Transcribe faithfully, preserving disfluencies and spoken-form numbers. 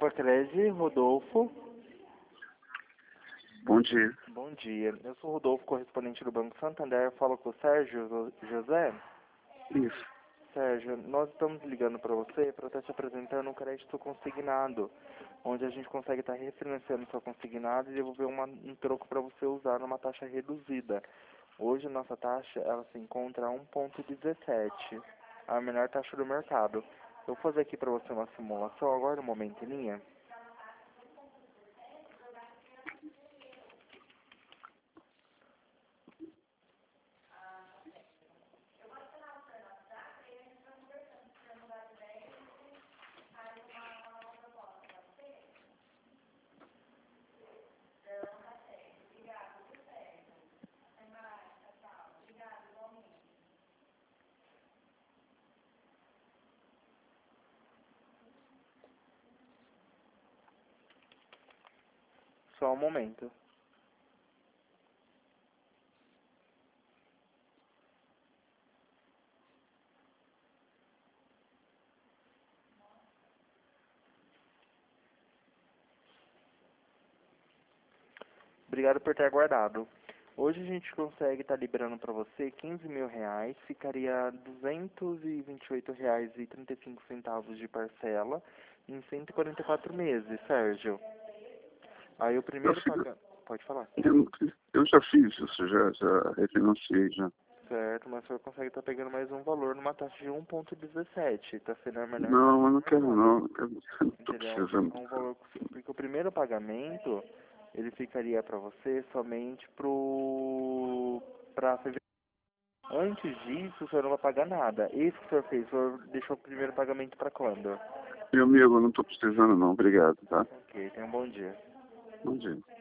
Evacrese, Rodolfo. Bom dia. Bom dia. Eu sou o Rodolfo, correspondente do Banco Santander. Falo com o Sérgio José. Isso. Sérgio, nós estamos ligando para você para estar te apresentando um crédito consignado, onde a gente consegue estar refinanciando seu consignado e devolver uma, um troco para você usar numa taxa reduzida. Hoje a nossa taxa ela se encontra a um vírgula dezessete, a menor taxa do mercado. Eu vou fazer aqui para você uma simulação agora, um momento em linha. Só um momento. Obrigado por ter aguardado. Hoje a gente consegue estar liberando para você quinze mil reais, ficaria duzentos e vinte e oito reais e trinta e cinco centavos de parcela em cento e quarenta e quatro meses, Sérgio. Aí o primeiro fiz, pagamento... Pode falar. Eu, eu já fiz isso, já, já refinanciei já. Certo, mas o senhor consegue estar pegando mais um valor numa taxa de um vírgula dezessete, está sendo a menor taxa Não, eu não do quero mercado. não, não quero, não tô Entendeu? precisando. É um valor, porque o primeiro pagamento, ele ficaria para você somente pro para fevereiro. Antes disso, o senhor não vai pagar nada. Esse que o senhor fez, o senhor deixou o primeiro pagamento para quando? Meu amigo, eu não tô precisando não, obrigado, tá? Ok, tenha um bom dia. Bom dia.